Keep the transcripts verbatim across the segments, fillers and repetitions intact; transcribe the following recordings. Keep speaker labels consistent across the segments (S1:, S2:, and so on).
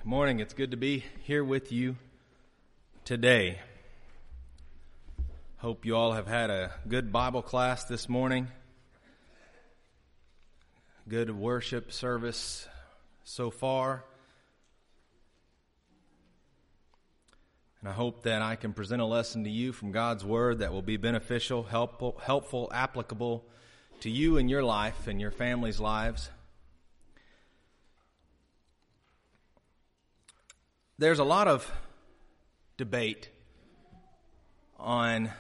S1: Morning. It's good to be here with you today. Hope you all have had a good Bible class this morning. Good worship service so far. And I hope that I can present a lesson to you from God's Word that will be beneficial, helpful, helpful, applicable to you and your life and your family's lives. There's a lot of debate on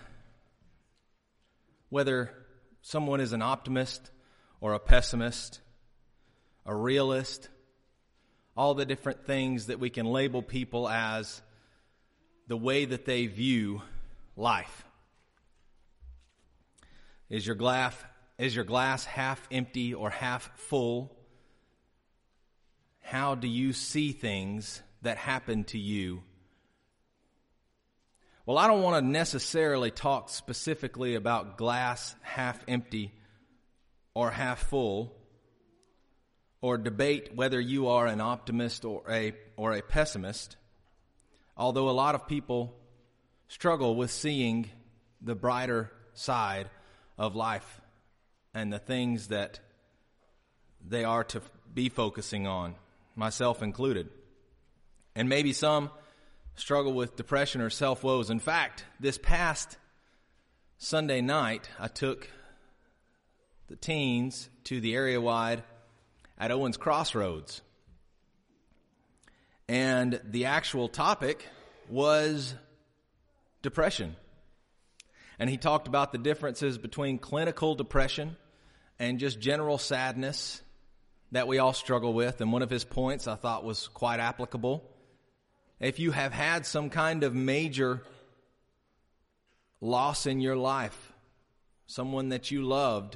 S1: whether someone is an optimist or a pessimist, a realist, all the different things that we can label people as the way that they view life. Is your glass, is your glass half empty or half full? How do you see things that happen to you? Well, I don't want to necessarily talk specifically about glass half empty or half full, or debate whether you are an optimist or a or a pessimist, although a lot of people struggle with seeing the brighter side of life and the things that they are to be focusing on, myself included. And maybe some struggle with depression or self-woes. In fact, this past Sunday night, I took the teens to the area wide at Owens Crossroads. And the actual topic was depression. And he talked about the differences between clinical depression and just general sadness that we all struggle with. And one of his points I thought was quite applicable. If you have had some kind of major loss in your life, someone that you loved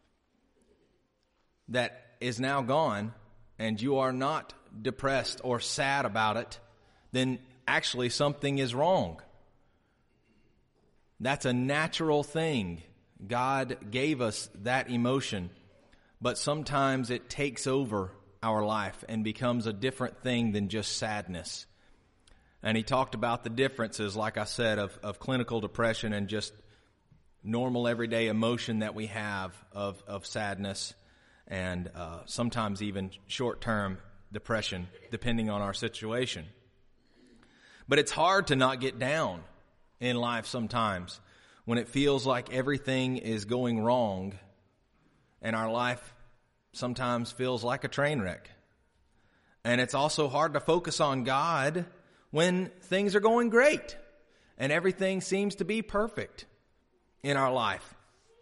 S1: that is now gone, and you are not depressed or sad about it, then actually something is wrong. That's a natural thing. God gave us that emotion, but sometimes it takes over our life and becomes a different thing than just sadness. And he talked about the differences, like I said, of, of clinical depression and just normal everyday emotion that we have of, of sadness and uh, sometimes even short-term depression, depending on our situation. But it's hard to not get down in life sometimes when it feels like everything is going wrong and our life sometimes feels like a train wreck. And it's also hard to focus on God when things are going great and everything seems to be perfect in our life.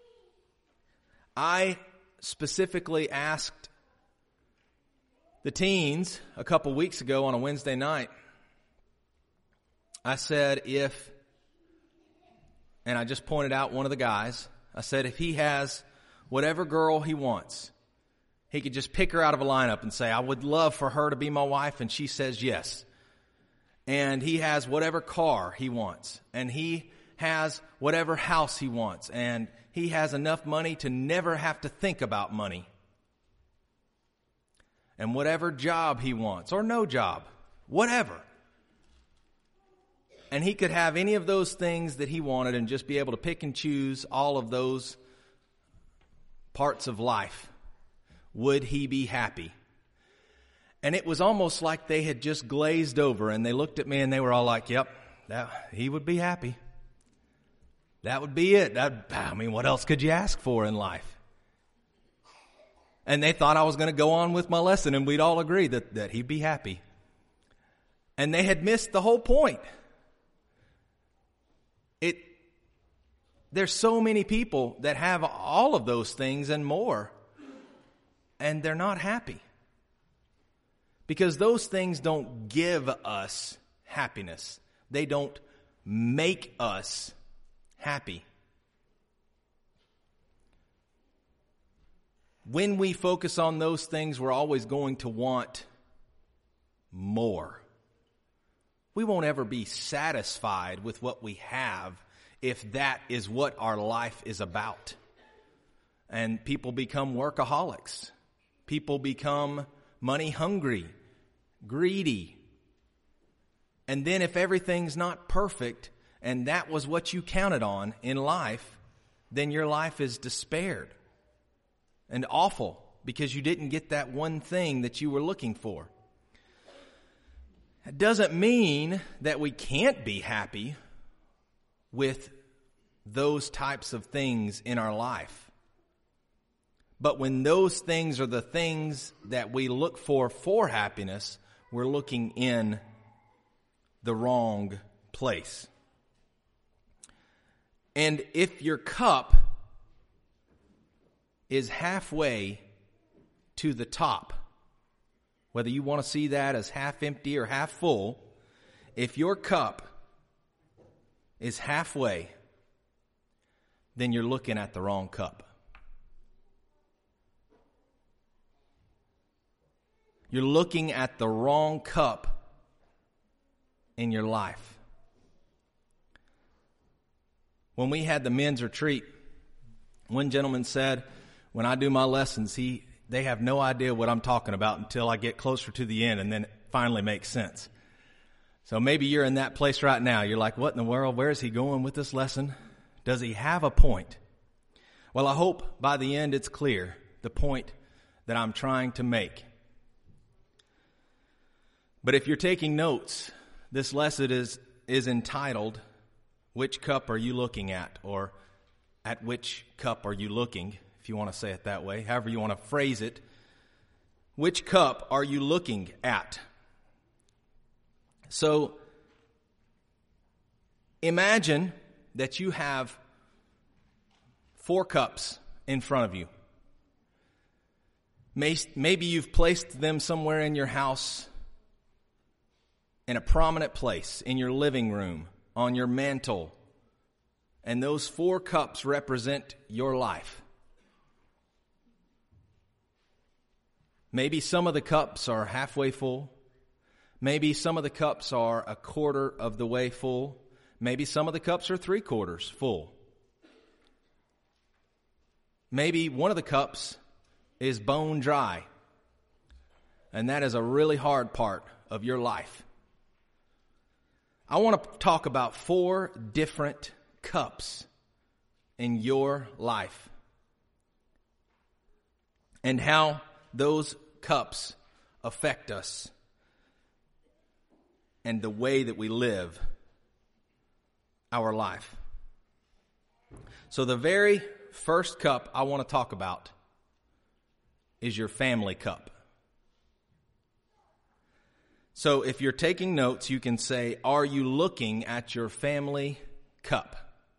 S1: I specifically asked the teens a couple weeks ago on a Wednesday night, I said if, and I just pointed out one of the guys, I said if he has whatever girl he wants, he could just pick her out of a lineup and say, I would love for her to be my wife, and she says yes. And he has whatever car he wants, and he has whatever house he wants, and he has enough money to never have to think about money. And whatever job he wants, or no job, whatever. And he could have any of those things that he wanted and just be able to pick and choose all of those parts of life. Would he be happy? And it was almost like they had just glazed over, and they looked at me and they were all like, yep, that, he would be happy. That would be it. That, I mean, what else could you ask for in life? And they thought I was going to go on with my lesson, and we'd all agree that, that he'd be happy. And they had missed the whole point. It, there's so many people that have all of those things and more, and they're not happy. Because those things don't give us happiness. They don't make us happy. When we focus on those things, we're always going to want more. We won't ever be satisfied with what we have if that is what our life is about. And people become workaholics. People become money hungry, greedy, And then if everything's not perfect, and that was what you counted on in life, then your life is despaired and awful because you didn't get that one thing that you were looking for. It doesn't mean that we can't be happy with those types of things in our life. But when those things are the things that we look for for happiness, we're looking in the wrong place. And if your cup is halfway to the top, whether you want to see that as half empty or half full, if your cup is halfway, then you're looking at the wrong cup. You're looking at the wrong cup in your life. When we had the men's retreat, one gentleman said, when I do my lessons, he they have no idea what I'm talking about until I get closer to the end, and then it finally makes sense. So maybe you're in that place right now. You're like, what in the world? Where is he going with this lesson? Does he have a point? Well, I hope by the end it's clear, the point that I'm trying to make. But if you're taking notes, this lesson is, is entitled, Which Cup Are You Looking At? Or At Which Cup Are You Looking? If you want to say it that way, however you want to phrase it. Which cup are you looking at? So, imagine that you have four cups in front of you. Maybe you've placed them somewhere in your house, in a prominent place, in your living room, on your mantle. And those four cups represent your life. Maybe some of the cups are halfway full. Maybe some of the cups are a quarter of the way full. Maybe some of the cups are three quarters full. Maybe one of the cups is bone dry. And that is a really hard part of your life. I want to talk about four different cups in your life and how those cups affect us and the way that we live our life. So the very first cup I want to talk about is your family cup. So if you're taking notes, you can say, are you looking at your family cup?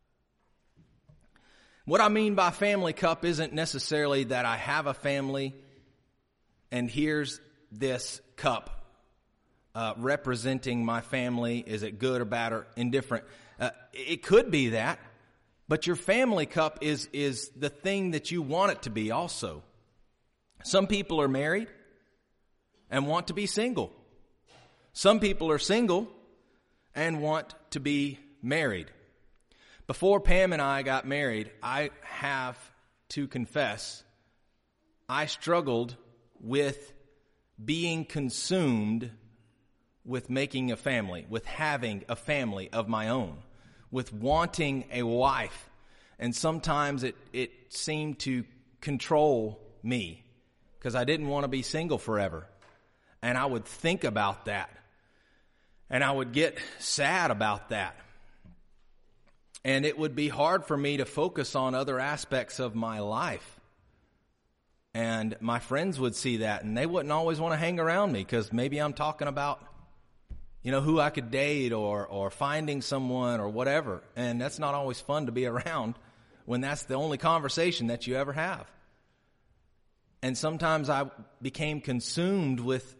S1: What I mean by family cup isn't necessarily that I have a family and here's this cup uh, representing my family. Is it good or bad or indifferent? Uh, it could be that, but your family cup is is the thing that you want it to be also. Some people are married and want to be single. Some people are single and want to be married. Before Pam and I got married, I have to confess, I struggled with being consumed with making a family, with having a family of my own, with wanting a wife. And sometimes it, it seemed to control me because I didn't want to be single forever. And I would think about that. And I would get sad about that. And it would be hard for me to focus on other aspects of my life. And my friends would see that, and they wouldn't always want to hang around me because maybe I'm talking about, you know, who I could date or or finding someone or whatever. And that's not always fun to be around when that's the only conversation that you ever have. And sometimes I became consumed with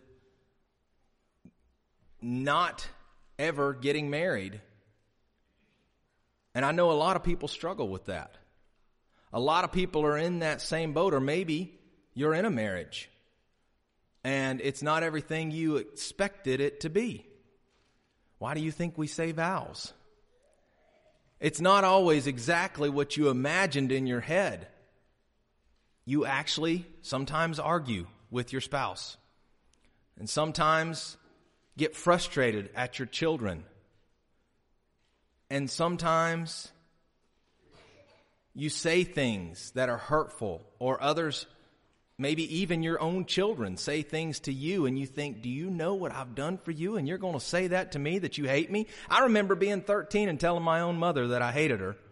S1: not ever getting married. And I know a lot of people struggle with that. A lot of people are in that same boat, or maybe you're in a marriage and it's not everything you expected it to be. Why do you think we say vows? It's not always exactly what you imagined in your head. You actually sometimes argue with your spouse. And sometimes get frustrated at your children. And sometimes you say things that are hurtful, or others, maybe even your own children, say things to you and you think, do you know what I've done for you? And you're going to say that to me, that you hate me? I remember being thirteen and telling my own mother that I hated her.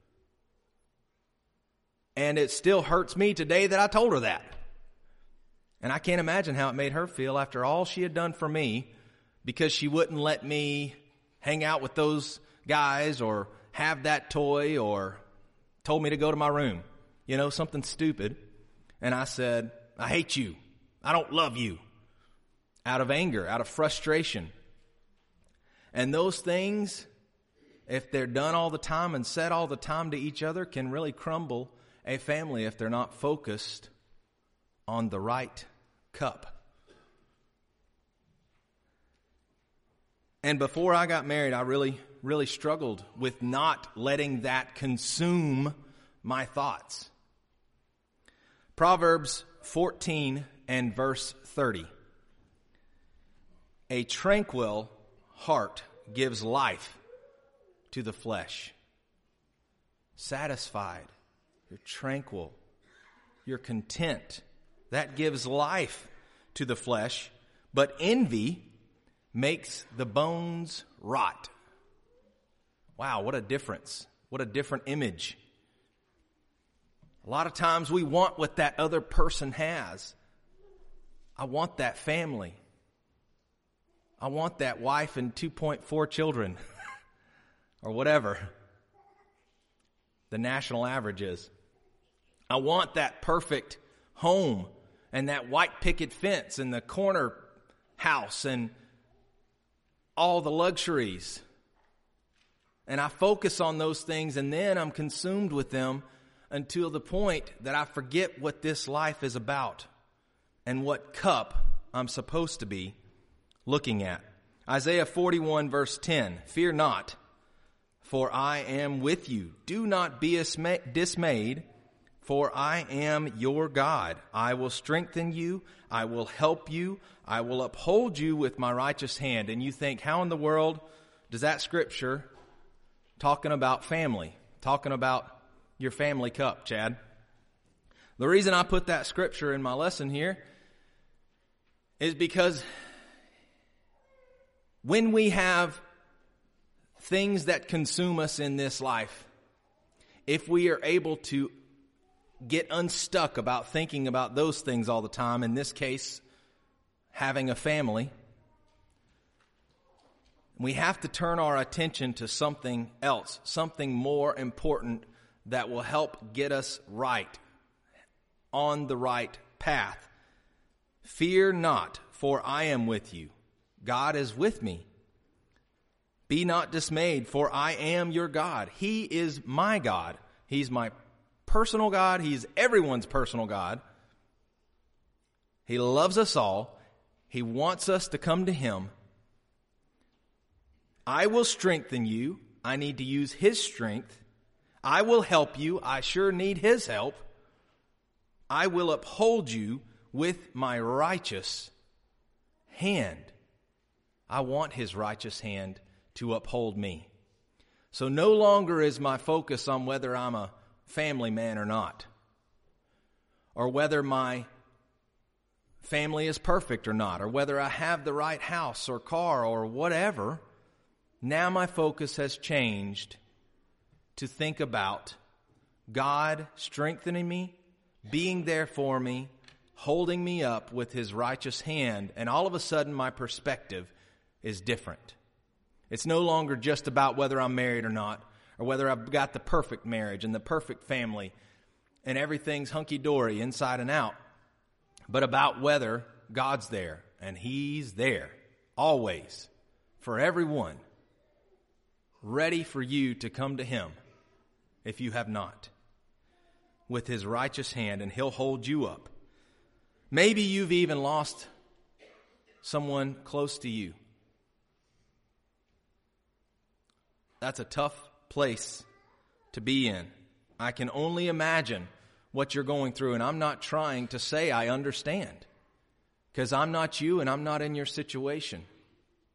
S1: And it still hurts me today that I told her that. And I can't imagine how it made her feel after all she had done for me, because she wouldn't let me hang out with those guys or have that toy, or told me to go to my room. You know, something stupid. And I said, I hate you. I don't love you. Out of anger, out of frustration. And those things, if they're done all the time and said all the time to each other, can really crumble a family if they're not focused on the right cup. And before I got married, I really, really struggled with not letting that consume my thoughts. Proverbs fourteen and verse thirty. A tranquil heart gives life to the flesh. Satisfied. You're tranquil. You're content. That gives life to the flesh. But envy makes the bones rot. Wow, what a difference. What a different image. A lot of times we want what that other person has. I want that family. I want that wife and two point four children. Or whatever the national average is. I want that perfect home and that white picket fence and the corner house and all the luxuries. And I focus on those things, and then I'm consumed with them until the point that I forget what this life is about and what cup I'm supposed to be looking at. Isaiah forty-one verse ten, fear not, for I am with you. Do not be dismayed, for I am your God. I will strengthen you. I will help you. I will uphold you with my righteous hand. And you think, how in the world does that scripture talking about family, talking about your family cup, Chad? The reason I put that scripture in my lesson here is because when we have things that consume us in this life, if we are able to get unstuck about thinking about those things all the time, in this case, having a family, we have to turn our attention to something else, something more important that will help get us right, on the right path. Fear not, for I am with you. God is with me. Be not dismayed, for I am your God. He is my God. He's my personal God. He's everyone's personal God. He loves us all. He wants us to come to Him. I will strengthen you. I need to use His strength. I will help you. I sure need His help. I will uphold you with my righteous hand. I want His righteous hand to uphold me. So no longer is my focus on whether I'm a family man or not, or whether my family is perfect or not, or whether I have the right house or car or whatever. Now my focus has changed to think about God strengthening me, being there for me, holding me up with His righteous hand, and all of a sudden my perspective is different. It's no longer just about whether I'm married or not, or whether I've got the perfect marriage and the perfect family and everything's hunky-dory inside and out, but about whether God's there, and He's there always for everyone, ready for you to come to Him if you have not, with His righteous hand, and He'll hold you up. Maybe you've even lost someone close to you. That's a tough place to be in. I can only imagine what you're going through, and I'm not trying to say I understand, because I'm not you and I'm not in your situation.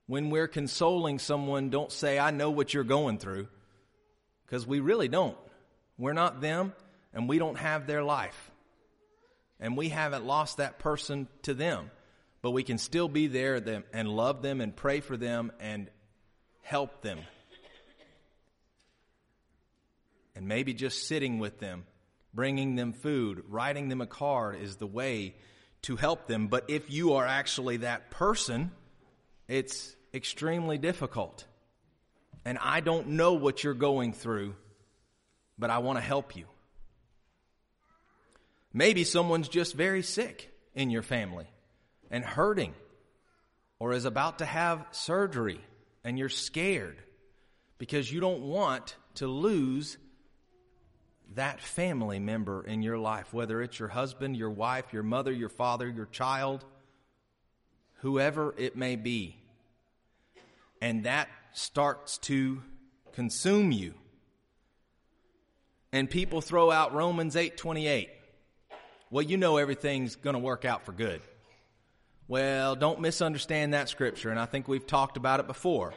S1: When we're consoling someone, don't say, I know what you're going through, because we really don't. We're not them, and we don't have their life. And we haven't lost that person to them. But we can still be there and love them and pray for them and help them. And maybe just sitting with them, bringing them food, writing them a card is the way to help them. But if you are actually that person, it's extremely difficult. And I don't know what you're going through, but I want to help you. Maybe someone's just very sick in your family and hurting, or is about to have surgery, and you're scared because you don't want to lose that family member in your life, whether it's your husband, your wife, your mother, your father, your child, whoever it may be. And that starts to consume you. And people throw out Romans eight twenty-eight. Well, you know everything's going to work out for good. Well, don't misunderstand that scripture, and I think we've talked about it before.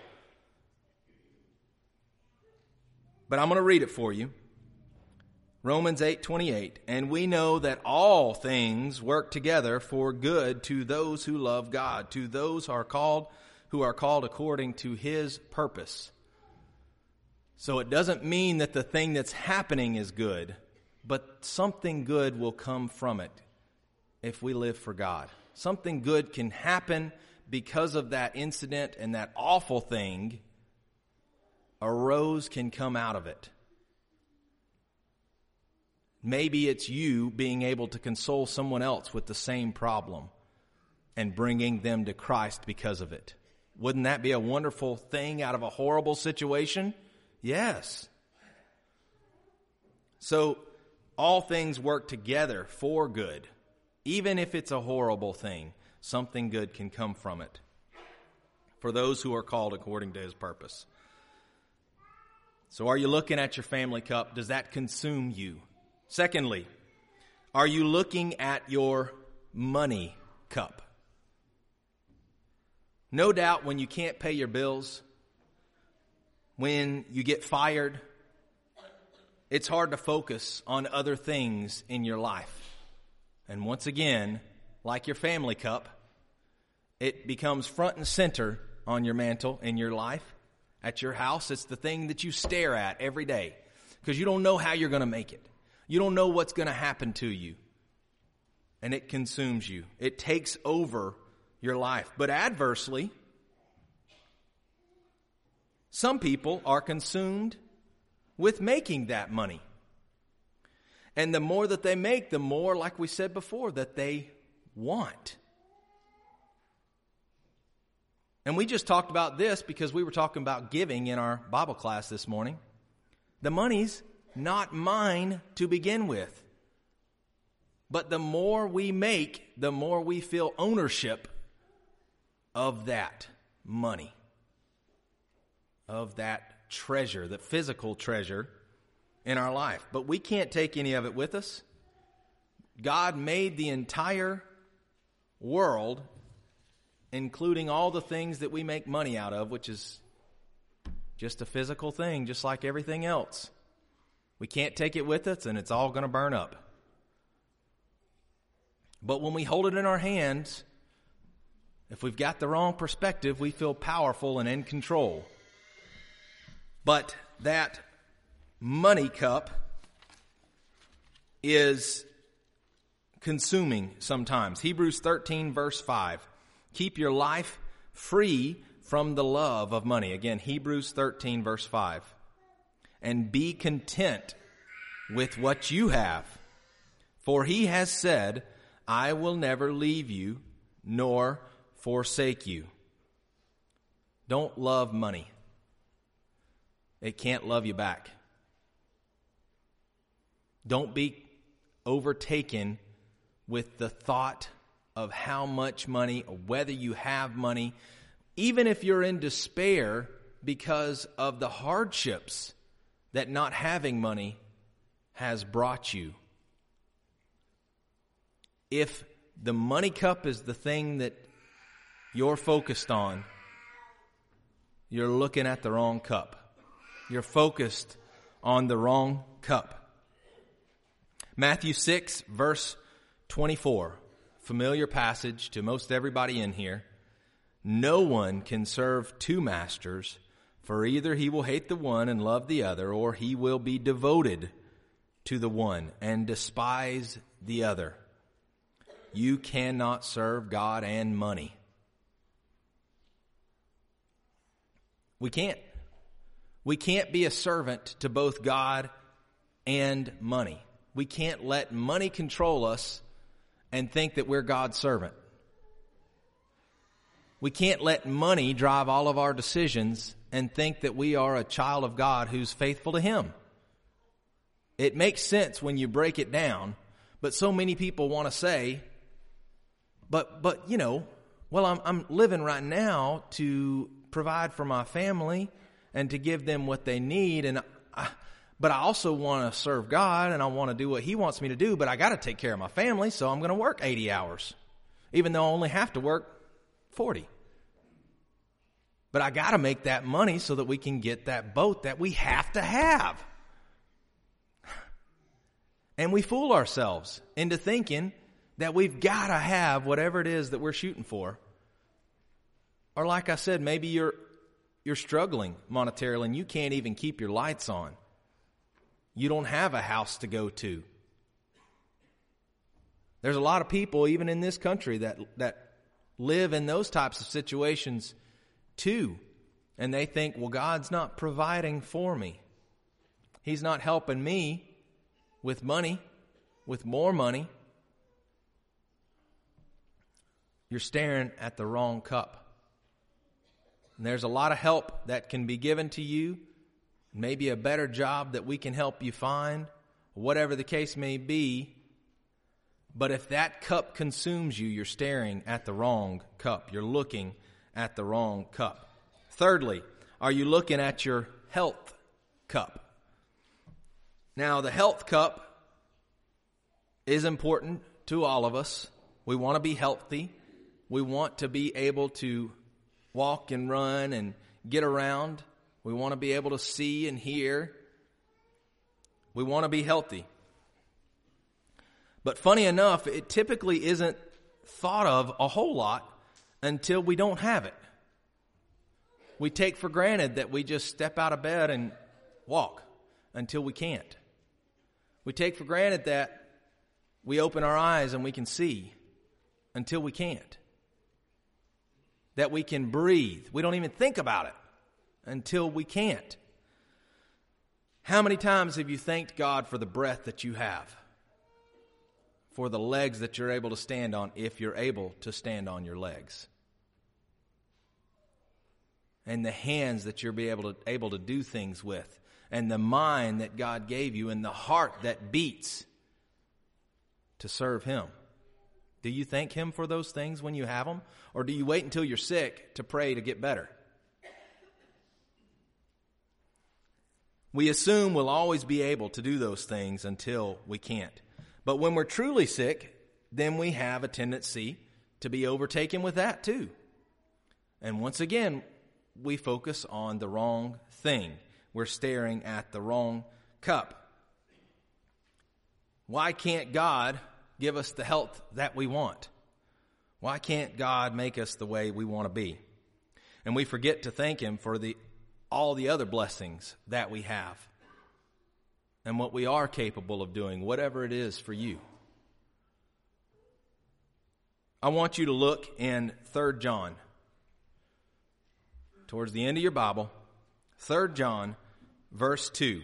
S1: But I'm going to read it for you. Romans eight twenty-eight, and we know that all things work together for good to those who love God, to those who are called, who are called according to His purpose. So it doesn't mean that the thing that's happening is good, but something good will come from it if we live for God. Something good can happen because of that incident, and that awful thing, a rose can come out of it. Maybe it's you being able to console someone else with the same problem and bringing them to Christ because of it. Wouldn't that be a wonderful thing out of a horrible situation? Yes. So all things work together for good. Even if it's a horrible thing, something good can come from it for those who are called according to His purpose. So are you looking at your family cup? Does that consume you? Secondly, are you looking at your money cup? No doubt when you can't pay your bills, when you get fired, it's hard to focus on other things in your life. And once again, like your family cup, it becomes front and center on your mantle in your life. At your house, it's the thing that you stare at every day because you don't know how you're going to make it. You don't know what's going to happen to you. And it consumes you. It takes over your life. But adversely, some people are consumed with making that money. And the more that they make, the more, like we said before, that they want. And we just talked about this because we were talking about giving in our Bible class this morning. The money's not mine to begin with. But the more we make, the more we feel ownership of that money, of that treasure, the physical treasure in our life. But we can't take any of it with us. God made the entire world, including all the things that we make money out of, which is just a physical thing, just like everything else. We can't take it with us, and it's all going to burn up. But when we hold it in our hands, if we've got the wrong perspective, we feel powerful and in control. But that money cup is consuming sometimes. Hebrews thirteen verse five. Keep your life free from the love of money. Again, Hebrews thirteen verse five. And be content with what you have. For He has said, I will never leave you nor forsake you. Don't love money. It can't love you back. Don't be overtaken with the thought of how much money, or whether you have money, even if you're in despair because of the hardships that not having money has brought you. If the money cup is the thing that you're focused on, you're looking at the wrong cup. You're focused on the wrong cup. Matthew six, verse twenty-four, familiar passage to most everybody in here. No one can serve two masters, for either he will hate the one and love the other, or he will be devoted to the one and despise the other. You cannot serve God and money. We can't. We can't be a servant to both God and money. We can't let money control us and think that we're God's servant. We can't let money drive all of our decisions and think that we are a child of God who's faithful to Him. It makes sense when you break it down, but so many people want to say, but, but, you know, well, I'm, I'm living right now to provide for my family and to give them what they need. And I, but I also want to serve God and I want to do what He wants me to do, but I got to take care of my family. So I'm going to work eighty hours, even though I only have to work forty. But I got to make that money so that we can get that boat that we have to have. And we fool ourselves into thinking that we've got to have whatever it is that we're shooting for. Or like I said, maybe you're you're struggling monetarily and you can't even keep your lights on. You don't have a house to go to. There's a lot of people, even in this country, that that live in those types of situations too. And they think, well, God's not providing for me. He's not helping me with money, with more money. You're staring at the wrong cup. And there's a lot of help that can be given to you, maybe a better job that we can help you find, whatever the case may be. But if that cup consumes you, you're staring at the wrong cup. You're looking at the wrong cup. Thirdly, are you looking at your health cup? Now, the health cup is important to all of us. We want to be healthy. We want to be able to walk and run and get around. We want to be able to see and hear. We want to be healthy. But funny enough, it typically isn't thought of a whole lot until we don't have it. We take for granted that we just step out of bed and walk until we can't. We take for granted that we open our eyes and we can see until we can't. That we can breathe. We don't even think about it until we can't. How many times have you thanked God for the breath that you have? For the legs that you're able to stand on, if you're able to stand on your legs? And the hands that you'll be able to, able to do things with. And the mind that God gave you and the heart that beats to serve Him. Do you thank Him for those things when you have them? Or do you wait until you're sick to pray to get better? We assume we'll always be able to do those things until we can't. But when we're truly sick, then we have a tendency to be overtaken with that too. And once again, we focus on the wrong thing. We're staring at the wrong cup. Why can't God give us the health that we want? Why can't God make us the way we want to be? And we forget to thank Him for the all the other blessings that we have and what we are capable of doing, whatever it is for you. I want you to look in Third John. Towards the end of your Bible, Third John, verse two.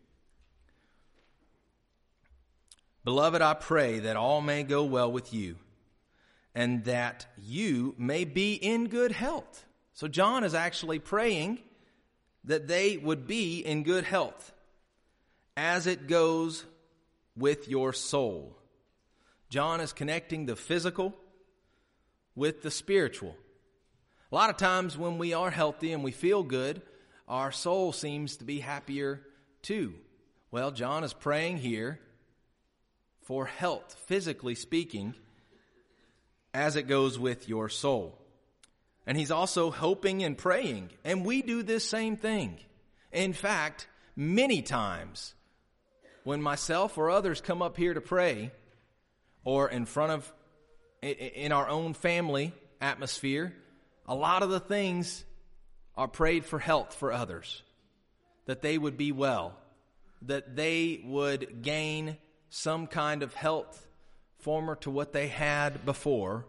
S1: Beloved, I pray that all may go well with you, and that you may be in good health. So John is actually praying that they would be in good health, as it goes with your soul. John is connecting the physical with the spiritual. A lot of times when we are healthy and we feel good, our soul seems to be happier too. Well, John is praying here for health, physically speaking, as it goes with your soul. And he's also hoping and praying. And we do this same thing. In fact, many times when myself or others come up here to pray, or in front of, in our own family atmosphere, a lot of the things are prayed for health for others, that they would be well, that they would gain some kind of health former to what they had before.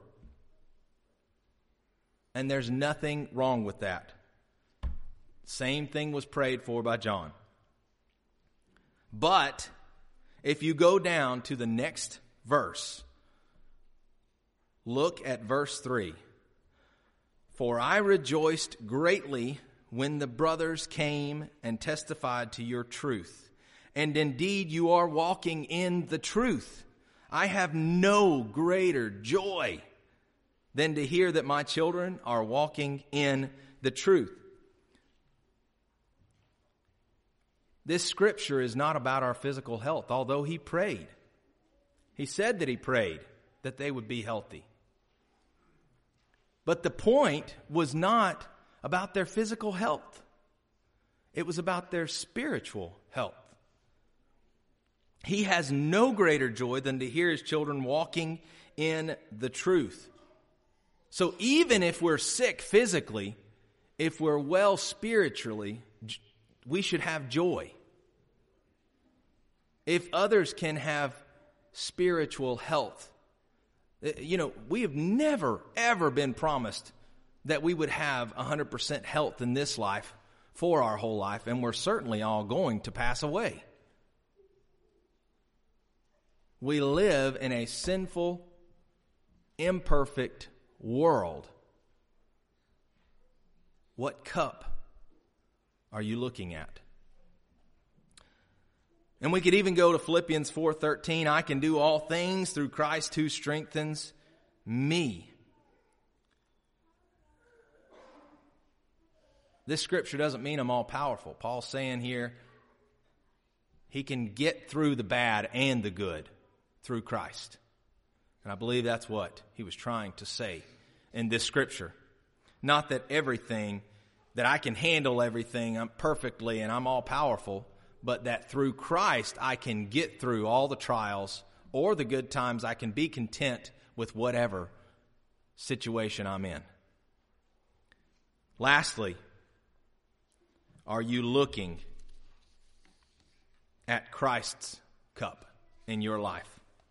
S1: And there's nothing wrong with that. Same thing was prayed for by John. But if you go down to the next verse, look at verse three. For I rejoiced greatly when the brothers came and testified to your truth. And indeed you are walking in the truth. I have no greater joy than to hear that my children are walking in the truth. This scripture is not about our physical health, although he prayed. He said that he prayed that they would be healthy. But the point was not about their physical health. It was about their spiritual health. He has no greater joy than to hear his children walking in the truth. So even if we're sick physically, if we're well spiritually, we should have joy. If others can have spiritual health, you know, we have never, ever been promised that we would have one hundred percent health in this life for our whole life, and we're certainly all going to pass away. We live in a sinful, imperfect world. What cup are you looking at? And we could even go to Philippians four thirteen. I can do all things through Christ who strengthens me. This scripture doesn't mean I'm all powerful. Paul's saying here he can get through the bad and the good through Christ. And I believe that's what he was trying to say in this scripture. Not that everything, that I can handle everything perfectly and I'm all powerful, but that through Christ I can get through all the trials or the good times. I can be content with whatever situation I'm in. Lastly, are you looking at Christ's cup in your life?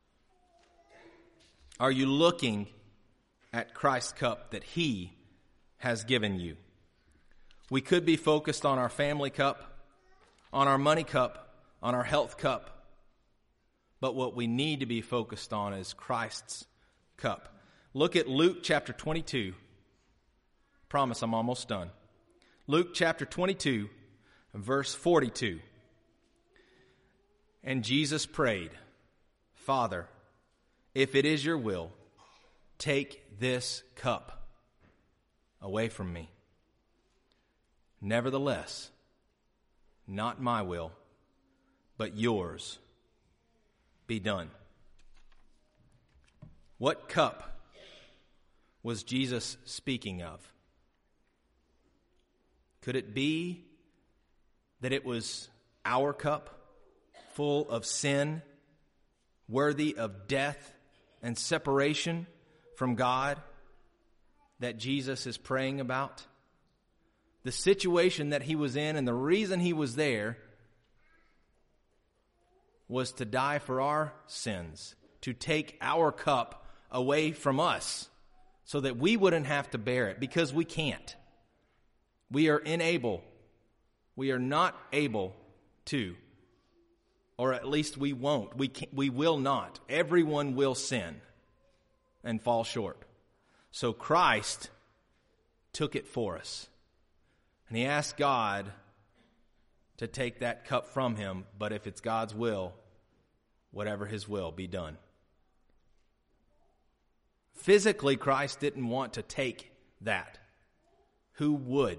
S1: Are you looking at Christ's cup that he has given you? We could be focused on our family cup, on our money cup, on our health cup. But what we need to be focused on is Christ's cup. Look at Luke chapter twenty-two. Promise I'm almost done. Luke chapter twenty-two, verse forty-two. And Jesus prayed, Father, if it is your will, take this cup away from me. Nevertheless, not my will, but yours be done. What cup was Jesus speaking of? Could it be that it was our cup, full of sin, worthy of death and separation from God, that Jesus is praying about? The situation that he was in and the reason he was there was to die for our sins, to take our cup away from us so that we wouldn't have to bear it, because we can't. We are unable. We are not able to, or at least we won't. We can, we will not. Everyone will sin and fall short. So Christ took it for us. And he asked God to take that cup from him, but if it's God's will, whatever his will, be done. Physically, Christ didn't want to take that. Who would?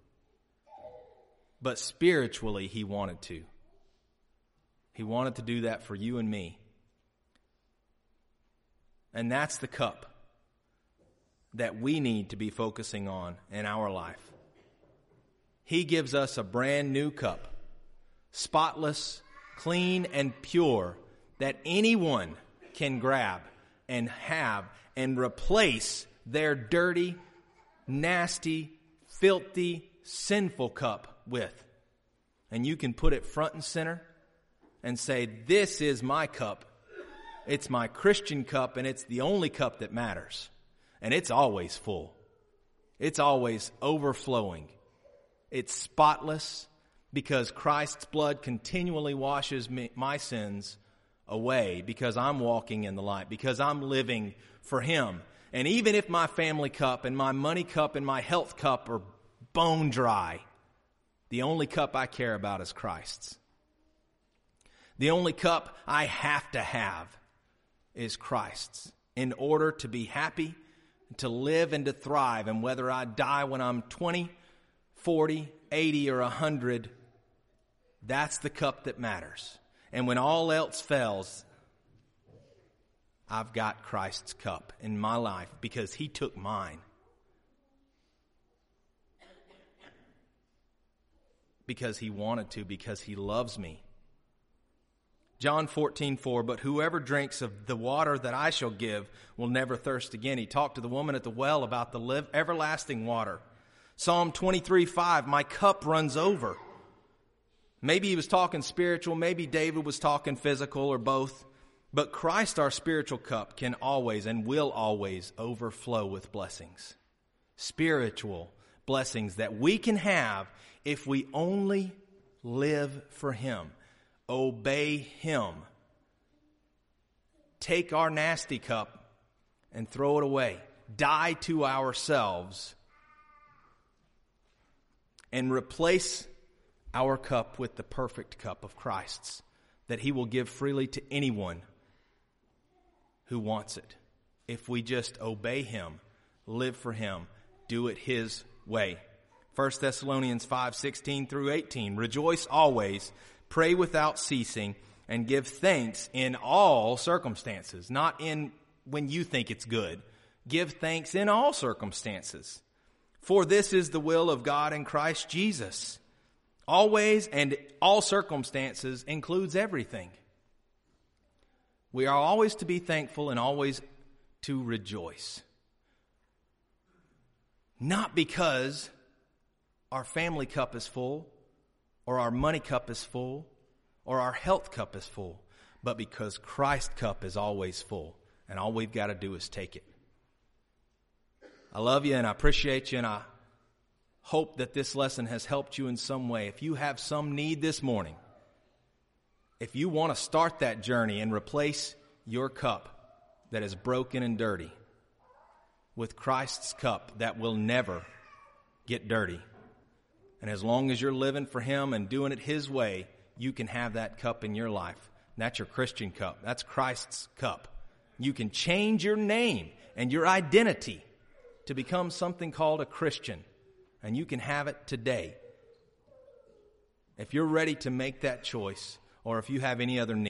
S1: But spiritually, he wanted to. He wanted to do that for you and me. And that's the cup that we need to be focusing on in our life. He gives us a brand new cup, spotless, clean, and pure, that anyone can grab and have and replace their dirty, nasty, filthy, sinful cup with. And you can put it front and center and say, this is my cup. It's my Christian cup, and it's the only cup that matters. And it's always full. It's always overflowing. It's spotless because Christ's blood continually washes me, my sins away, because I'm walking in the light, because I'm living for Him. And even if my family cup and my money cup and my health cup are bone dry, the only cup I care about is Christ's. The only cup I have to have is Christ's in order to be happy, to live and to thrive. And whether I die when I'm twenty, forty, eighty, or one hundred, that's the cup that matters. And when all else fails, I've got Christ's cup in my life because He took mine. Because He wanted to, because He loves me. John fourteen four, but whoever drinks of the water that I shall give will never thirst again. He talked to the woman at the well about the live, everlasting water. Psalm twenty-three five, my cup runs over. Maybe he was talking spiritual, maybe David was talking physical, or both. But Christ, our spiritual cup, can always and will always overflow with blessings. Spiritual blessings that we can have if we only live for Him. Obey Him. Take our nasty cup and throw it away. Die to ourselves and replace our cup with the perfect cup of Christ's, that He will give freely to anyone who wants it. If we just obey Him, live for Him, do it His way. First Thessalonians five sixteen through eighteen, rejoice always, pray without ceasing, and give thanks in all circumstances. Not in when you think it's good. Give thanks in all circumstances. For this is the will of God in Christ Jesus. Always and all circumstances includes everything. We are always to be thankful and always to rejoice. Not because our family cup is full, or our money cup is full, or our health cup is full, but because Christ's cup is always full, and all we've got to do is take it. I love you and I appreciate you, and I hope that this lesson has helped you in some way. If you have some need this morning, if you want to start that journey and replace your cup that is broken and dirty with Christ's cup that will never get dirty, and as long as you're living for Him and doing it His way, you can have that cup in your life. And that's your Christian cup. That's Christ's cup. You can change your name and your identity to become something called a Christian. And you can have it today. If you're ready to make that choice, or if you have any other need.